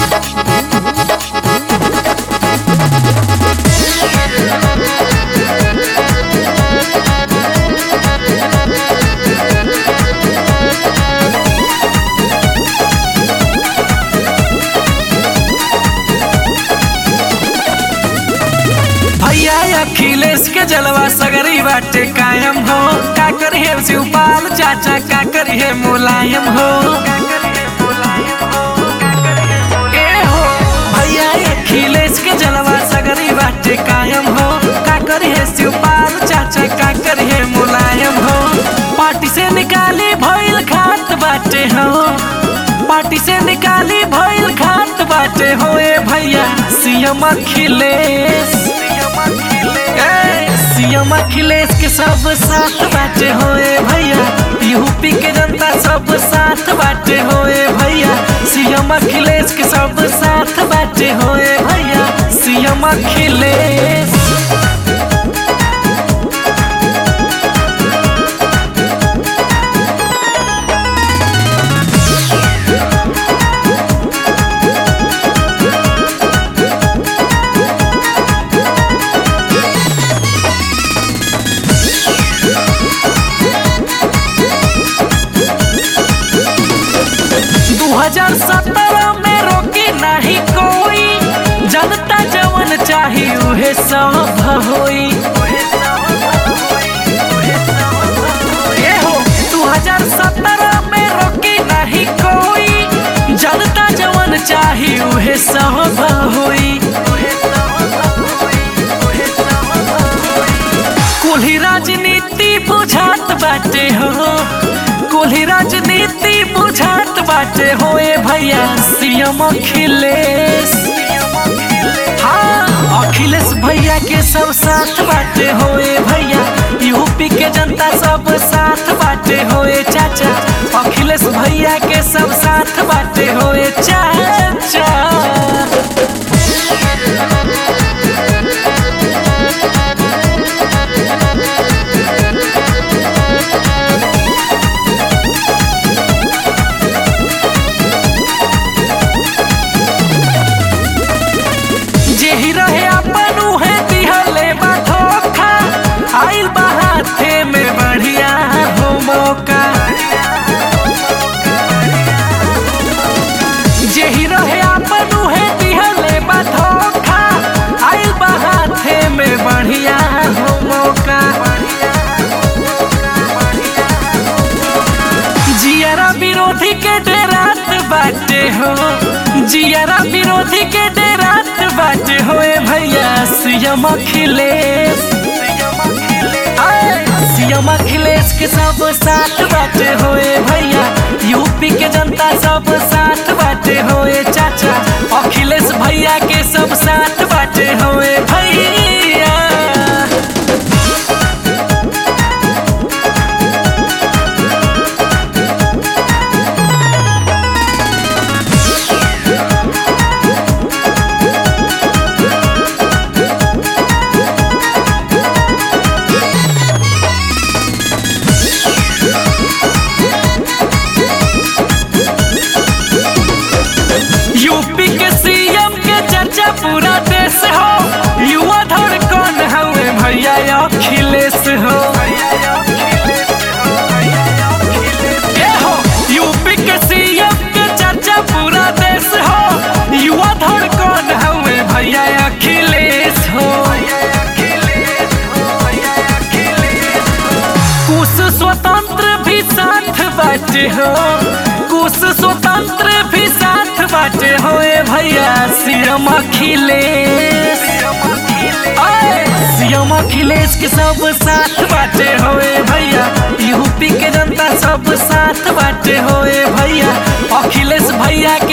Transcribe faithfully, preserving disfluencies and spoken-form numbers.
अखिलेश के जलवा सगरी बाटे कायम हो। का करिए शिवपाल चाचा, का करिए मुलायम हो। ए हो भैया अखिलेश के जलवा सगरी बाटे कायम हो। का करिए शिवपाल चाचा, का करिए मुलायम हो। पार्टी से निकाली भइल खात बाटे हो। पार्टी से निकाली भइल खात बाटे हो। ए भैया सीएम अखिलेश, सीएम अखिलेश के सब साथ बाटे होए भैया। यूपी के जनता सब साथ बाटे होए भैया। सीएम अखिलेश के सब साथ बाटे होए भैया। सीएम अखिलेश दो हज़ार सत्रह में रोकी नहीं कोई। जनता जवन चाही उहे सब होई। ये हो दो हज़ार सत्रह में रोकी नहीं कोई। जनता जवन चाही उहे सब होई। कुल्ही राजनीति बुझात बाटे हो। कुल्ही राजनीति बुझात बाटे होए भैया। सीएम अखिलेश, हाँ अखिलेश भैया के सब साथ बाटे होए भैया। यूपी के जनता सब साथ बाटे होए चाचा। अखिलेश भैया के सब साथ बाटे होए चाचा। जेही रहे अपन उहे दिहले बा धोखा। आइल बा हाथे में बढ़िया हो मौका। जेही रहे अपन उहे दिहले बा धोखा। आइल बा हाथे में बढ़िया हो मौका। जियारा विरोधी के डेरात बाटे हो। जियारा विरोधी के डेरात बाटे होए भैया। सीएम अखिलेश, सीएम अखिलेश के सब साथ बाटे होए भैया। यूपी के जनता सब साथ बाटे होए चाचा। अखिलेश भैया के सब साथ बाटे होए भैया। यूपी के सीएम के चर्चा पूरा देश हो। युवा धड़कन हवे भैया अखिलेश हो। ये हो यूपी के सीएम के चर्चा पूरा देश हो। युवा धड़कन हवे भैया अखिलेश हो। कुछ स्वतंत्र भी साथ बाटे हो। कुछ स्वतंत्र भी साथ बाटे होए भैया। सीएम अखिलेश, सीएम अखिलेश के सब साथ बाटे होए भैया। यूपी के जनता सब साथ बाटे होए भैया। अखिलेश भैया